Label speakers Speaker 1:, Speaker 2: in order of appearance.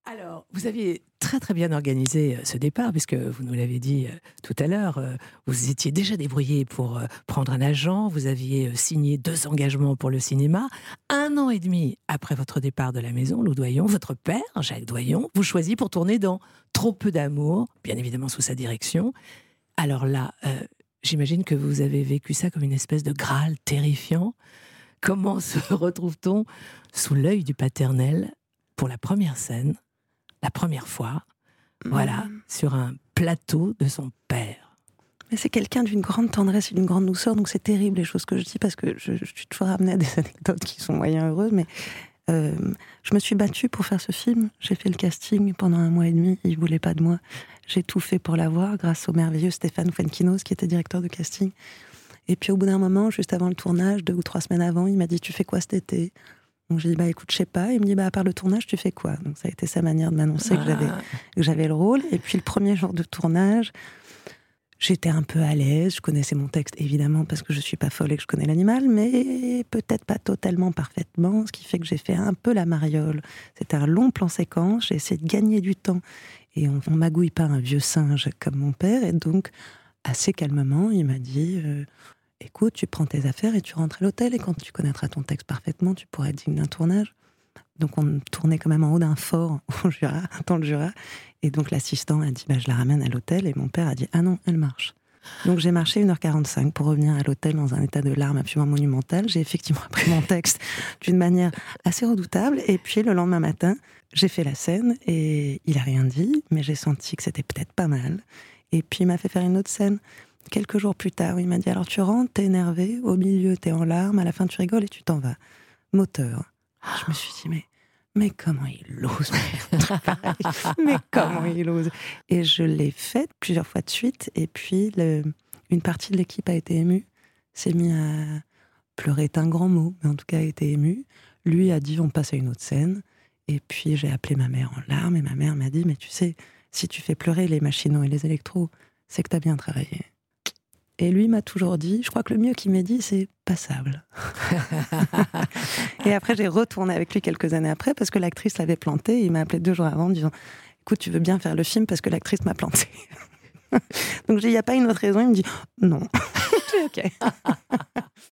Speaker 1: Alors, vous aviez très très bien organisé ce départ, puisque vous nous l'avez dit tout à l'heure, vous étiez déjà débrouillé pour prendre un agent, vous aviez signé 2 engagements pour le cinéma. 1 an et demi après votre départ de la maison, Lou Doyon, votre père, Jacques Doyon, vous choisit pour tourner dans Trop peu d'amour, bien évidemment sous sa direction. Alors là, j'imagine que vous avez vécu ça comme une espèce de Graal terrifiant. Comment se retrouve-t-on sous l'œil du paternel pour la première scène, la première fois, voilà,
Speaker 2: Mmh.
Speaker 1: sur un plateau de son père?
Speaker 2: Mais c'est quelqu'un d'une grande tendresse et d'une grande douceur, donc c'est terrible les choses que je dis parce que je suis toujours ramenée à des anecdotes qui sont moyen heureuses, mais je me suis battue pour faire ce film. J'ai fait le casting pendant 1 mois et demi, il voulait pas de moi. J'ai tout fait pour l'avoir grâce au merveilleux Stéphane Fuenquinos qui était directeur de casting. Et puis au bout d'un moment, juste avant le tournage, 2 ou 3 semaines avant, il m'a dit: «Tu fais quoi cet été?» Donc j'ai dit: «Bah écoute, je sais pas». Il me dit: «Bah à part le tournage, tu fais quoi?» Donc ça a été sa manière de m'annoncer
Speaker 1: Ah,
Speaker 2: que j'avais le rôle. Et puis le premier jour de tournage, j'étais un peu à l'aise, je connaissais mon texte évidemment parce que je suis pas folle et que je connais l'animal, mais peut-être pas totalement parfaitement, ce qui fait que j'ai fait un peu la mariole. C'était un long plan séquence, j'ai essayé de gagner du temps et on magouille pas un vieux singe comme mon père. Et donc assez calmement, il m'a dit: «Écoute, tu prends tes affaires et tu rentres à l'hôtel et quand tu connaîtras ton texte parfaitement, tu pourras être digne d'un tournage». Donc on tournait quand même en haut d'un fort au Jura, dans le Jura. Et donc l'assistant a dit: «Bah, je la ramène à l'hôtel», et mon père a dit: «Ah non, elle marche». Donc j'ai marché 1h45 pour revenir à l'hôtel dans un état de larmes absolument monumental. J'ai effectivement appris mon texte d'une manière assez redoutable, et puis le lendemain matin, j'ai fait la scène et il a rien dit, mais j'ai senti que c'était peut-être pas mal. Et puis il m'a fait faire une autre scène quelques jours plus tard où il m'a dit: «Alors tu rentres, t'es énervé, au milieu t'es en larmes, à la fin tu rigoles et tu t'en vas. Moteur». Je me suis dit: «Mais comment il ose me faire un truc pareil? Mais comment il ose?» Et je l'ai faite plusieurs fois de suite, et puis une partie de l'équipe a été émue, s'est mis à pleurer est un grand mot, mais en tout cas a été émue. Lui a dit: «On passe à une autre scène», et puis j'ai appelé ma mère en larmes et ma mère m'a dit: «Mais tu sais, si tu fais pleurer les machinaux et les électros, c'est que tu as bien travaillé». Et lui m'a toujours dit, je crois que le mieux qu'il m'ait dit, c'est passable. Et après, j'ai retourné avec lui quelques années après parce que l'actrice l'avait planté. Il m'a appelé 2 jours avant en disant: «Écoute, tu veux bien faire le film parce que l'actrice m'a planté?» Donc j'ai dit: «Il n'y a pas une autre raison?» Il me dit: «Non». J'ai dit: «Ok».